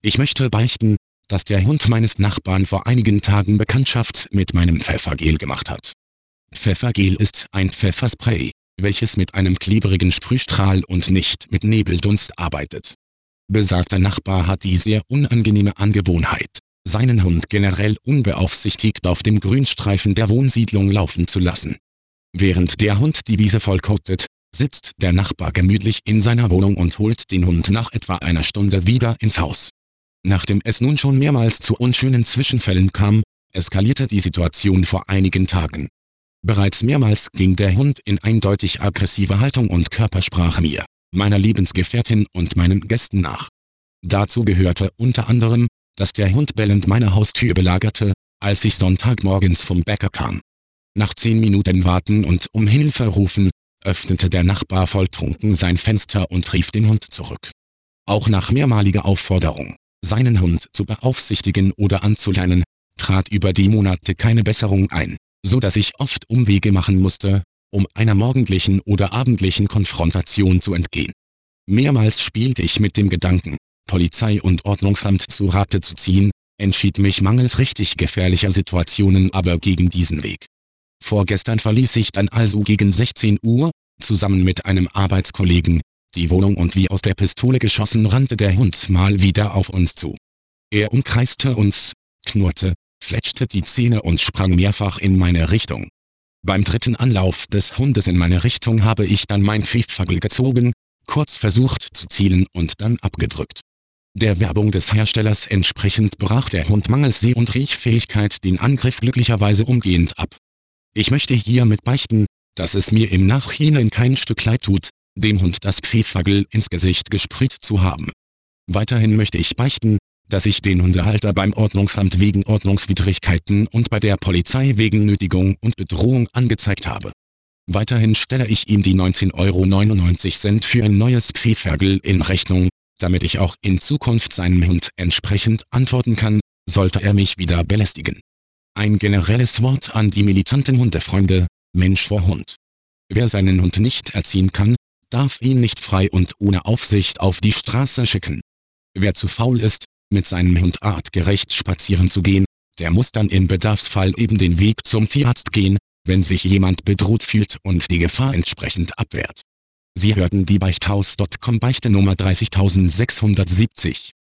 Ich möchte beichten, dass der Hund meines Nachbarn vor einigen Tagen Bekanntschaft mit meinem Pfeffergel gemacht hat. Pfeffergel ist ein Pfefferspray, welches mit einem klebrigen Sprühstrahl und nicht mit Nebeldunst arbeitet. Besagter Nachbar hat die sehr unangenehme Angewohnheit, seinen Hund generell unbeaufsichtigt auf dem Grünstreifen der Wohnsiedlung laufen zu lassen. Während der Hund die Wiese vollkotet, sitzt der Nachbar gemütlich in seiner Wohnung und holt den Hund nach etwa einer Stunde wieder ins Haus. Nachdem es nun schon mehrmals zu unschönen Zwischenfällen kam, eskalierte die Situation vor einigen Tagen. Bereits mehrmals ging der Hund in eindeutig aggressive Haltung und Körpersprache mir, meiner Lebensgefährtin und meinen Gästen nach. Dazu gehörte unter anderem, dass der Hund bellend meine Haustür belagerte, als ich Sonntagmorgens vom Bäcker kam. Nach 10 Minuten Warten und um Hilfe rufen, öffnete der Nachbar volltrunken sein Fenster und rief den Hund zurück. Auch nach mehrmaliger Aufforderung, seinen Hund zu beaufsichtigen oder anzulernen, trat über die Monate keine Besserung ein, so dass ich oft Umwege machen musste, um einer morgendlichen oder abendlichen Konfrontation zu entgehen. Mehrmals spielte ich mit dem Gedanken, Polizei und Ordnungsamt zu Rate zu ziehen, entschied mich mangels richtig gefährlicher Situationen aber gegen diesen Weg. Vorgestern verließ ich dann also gegen 16 Uhr, zusammen mit einem Arbeitskollegen, die Wohnung und wie aus der Pistole geschossen rannte der Hund mal wieder auf uns zu. Er umkreiste uns, knurrte, fletschte die Zähne und sprang mehrfach in meine Richtung. Beim dritten Anlauf des Hundes in meine Richtung habe ich dann mein Pfeffergel gezogen, kurz versucht zu zielen und dann abgedrückt. Der Werbung des Herstellers entsprechend brach der Hund mangels Seh- und Riechfähigkeit den Angriff glücklicherweise umgehend ab. Ich möchte hiermit beichten, dass es mir im Nachhinein kein Stück leid tut, dem Hund das Pfeffergel ins Gesicht gesprüht zu haben. Weiterhin möchte ich beichten, dass ich den Hundehalter beim Ordnungsamt wegen Ordnungswidrigkeiten und bei der Polizei wegen Nötigung und Bedrohung angezeigt habe. Weiterhin stelle ich ihm die 19,99 € für ein neues Pfeffergel in Rechnung, damit ich auch in Zukunft seinem Hund entsprechend antworten kann, sollte er mich wieder belästigen. Ein generelles Wort an die militanten Hundefreunde: Mensch vor Hund. Wer seinen Hund nicht erziehen kann, darf ihn nicht frei und ohne Aufsicht auf die Straße schicken. Wer zu faul ist, mit seinem Hund artgerecht spazieren zu gehen, der muss dann im Bedarfsfall eben den Weg zum Tierarzt gehen, wenn sich jemand bedroht fühlt und die Gefahr entsprechend abwehrt. Sie hörten die Beichthaus.com Beichte Nummer 30670.